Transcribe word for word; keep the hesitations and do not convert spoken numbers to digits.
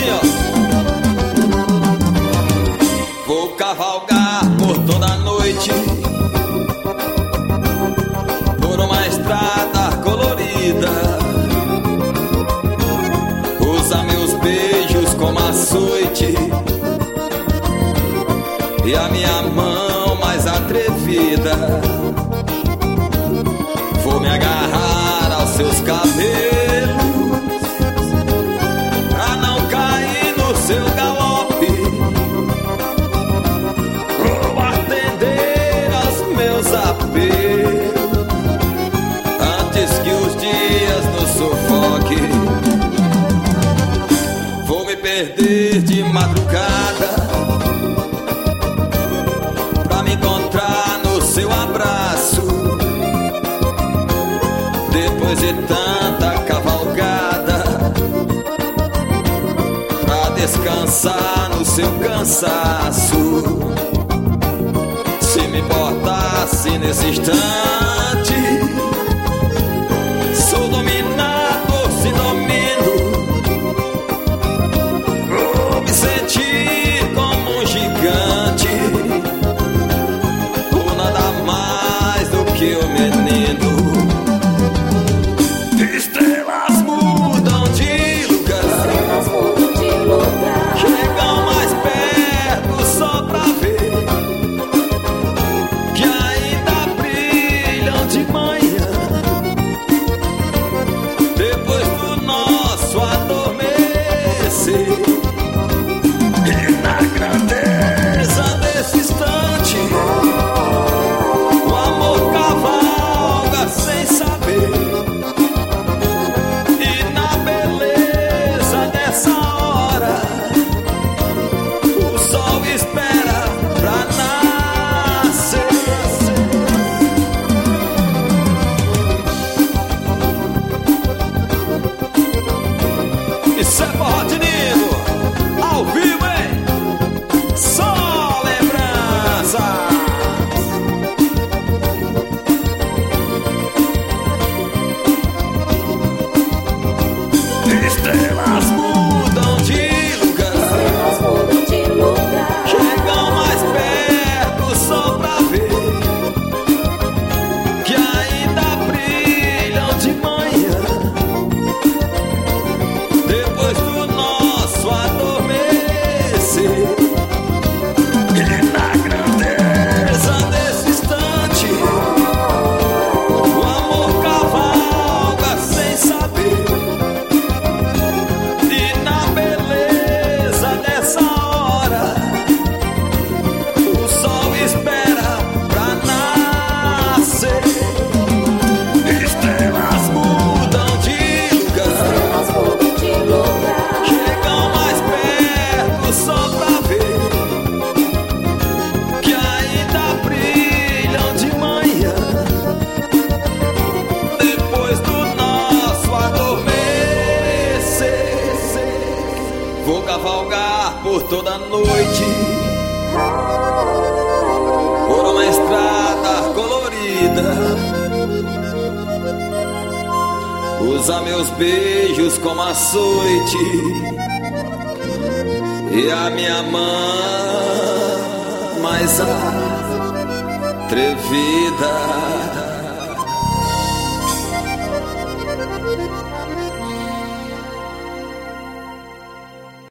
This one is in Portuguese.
assim, ó. Vou cavalgar por toda a noite, por uma estrada colorida, usar meus beijos como açoite e a minha mão mais atrevida. Vou me agarrar aos seus cabelos pra não cair no seu galope. Vou atender aos meus apelos antes que os dias nos sufoquem. Vou me perder de madrugada pra me encontrar no seu abraço. Depois de tanta cavalgada, pra descansar no seu cansaço. Se me importasse nesse instante, sou dominado, se domino. Vou me sentir como um gigante, ou nada mais do que o menino. Estrelas mudam de lugar, chegam mais perto só pra ver que ainda brilham de manhã, depois do nosso adormecer. E na grandeza desse instante, o amor cavalga sem saber. Isso é forró de Nino, ao vivo, hein? Só lembrança. Estrelas mudam de lugar, chegam mais perto só pra ver que ainda brilham de manhã, depois do nosso adormecer. E na grandeza desse instante, o amor cavalga sem saber. E na beleza dessa hora, o sol espera pra nascer. Estrelas mudam de lugar, chegam mais perto só pra ver que ainda brilham de manhã, depois do nosso adormecer. Vou cavalgar por toda a noite, por uma estrada colorida, usar meus beijos como açoite e a minha mão mais atrevida.